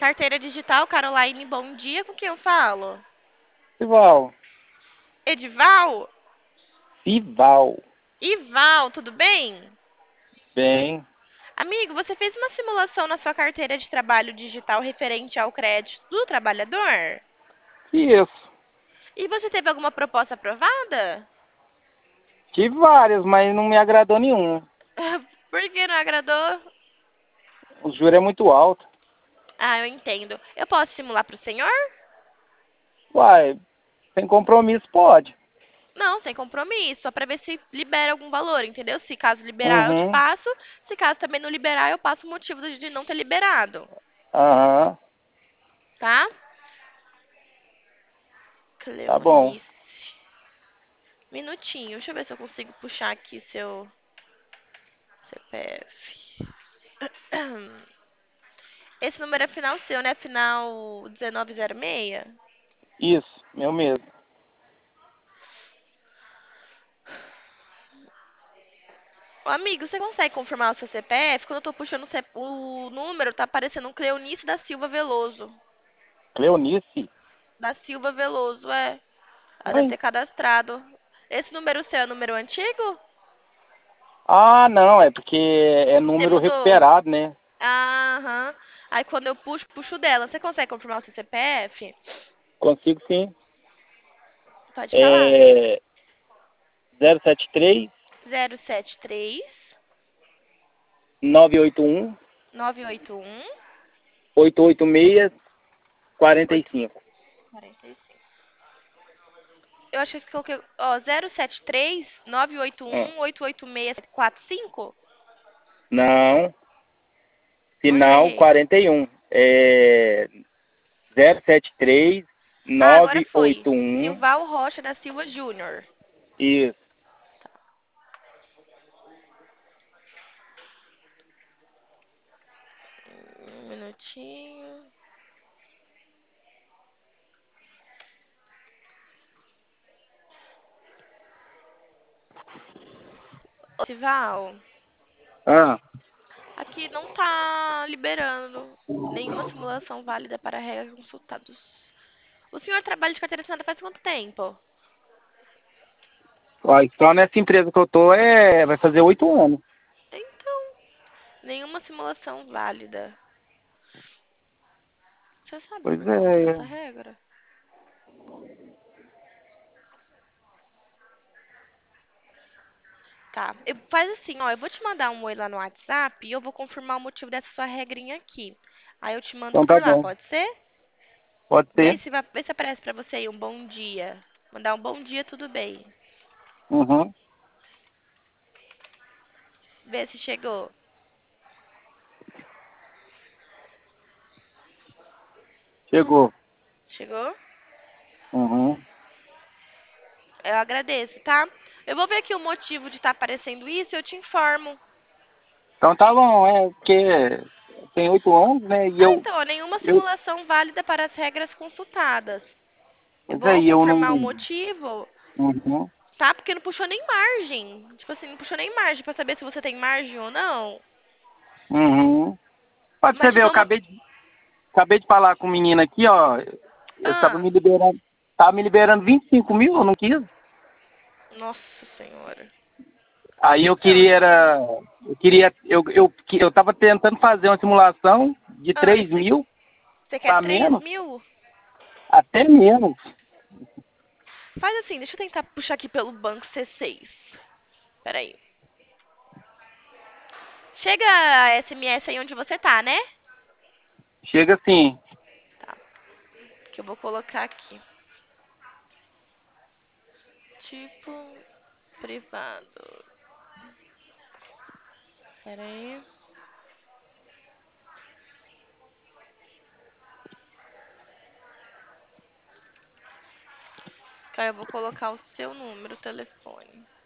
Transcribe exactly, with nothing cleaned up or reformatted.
Carteira digital, Caroline, bom dia. Com quem eu falo? Ival. Edival? Ival. Ival, tudo bem? Bem. Amigo, você fez uma simulação na sua carteira de trabalho digital referente ao crédito do trabalhador? Isso. E você teve alguma proposta aprovada? Tive várias, mas não me agradou nenhuma. Por que não agradou? O juro é muito alto. Ah, eu entendo. Eu posso simular para o senhor? Uai, sem compromisso pode. Não, sem compromisso, só para ver se libera algum valor, entendeu? Se caso liberar, eu te Uhum. passo. Se caso também não liberar, eu passo o motivo de não ter liberado, Aham. tá? Tá bom. Cleonice. Minutinho, deixa eu ver se eu consigo puxar aqui seu C P F. Esse número é final seu, né? Final dezenove zero seis? Isso, meu mesmo. Ô, amigo, você consegue confirmar o seu C P F? Quando eu tô puxando o C- o número, tá aparecendo um Cleonice da Silva Veloso. Cleonice? Da Silva Veloso, é. Ela deve Oi. ter cadastrado. Esse número seu é número antigo? Ah, não, é porque é Você número mudou? recuperado, né? Aham. Aí quando eu puxo, puxo dela. Você consegue confirmar o seu C P F? Consigo sim. Pode falar. É zero sete três, Zero sete três nove oito um, nove oito um oito oito seis, quatro oito cinco. quarenta e cinco. Eu acho que eu coloquei. Ó, zero sete três nove oito Ah, um oito oito seis quatro cinco. não, Ou final errei? quarenta e um. É zero sete três Ah, agora nove foi. oito um. Silval Rocha da Silva Júnior. Isso. Um minutinho. Ô, Silval, Ah, aqui não tá liberando nenhuma simulação válida para regras consultados. O senhor trabalha de carteira assinada faz quanto tempo? ó, só nessa empresa que eu tô é, vai fazer oito anos. Então, nenhuma simulação válida. Você sabe Pois por conta dessa é. regra? Tá. Eu- faz assim, ó, eu vou te mandar um oi lá no WhatsApp e eu vou confirmar o motivo dessa sua regrinha aqui. Aí eu te mando Então tá por lá, bom. pode ser? Pode Vê ser. se, vai, vê se aparece pra você aí um bom dia. Mandar um bom dia, tudo bem. Uhum. Vê se chegou. Chegou. Chegou? Uhum. Eu agradeço, tá? Eu vou ver aqui o motivo de estar aparecendo isso e eu te informo. Então tá bom, é porque tem oito anos, né? E Ah, eu, então, ó, nenhuma eu, simulação válida para as regras consultadas. Eu pois vou aí, eu não. confirmar o motivo, Uhum. tá? Porque não puxou nem margem. Tipo assim, não puxou nem margem pra saber se você tem margem ou não. Uhum. Pode você Mas te ver, eu dou uma. acabei de, acabei de falar com o menino aqui, ó. Eu tava Ah, me liberando. Tava me liberando vinte e cinco mil, eu não quis. nossa senhora. Aí eu Então, queria assim. era. Eu queria. Eu, eu, eu tava tentando fazer uma simulação de Ah, três você mil você quer para três menos, mil? até menos. Faz assim, deixa eu tentar puxar aqui pelo banco C seis. Peraí. Chega a S M S aí onde você tá, né? Chega assim. Tá. Que eu vou colocar aqui. Tipo privado. Peraí. Aí eu vou colocar o seu número, telefone.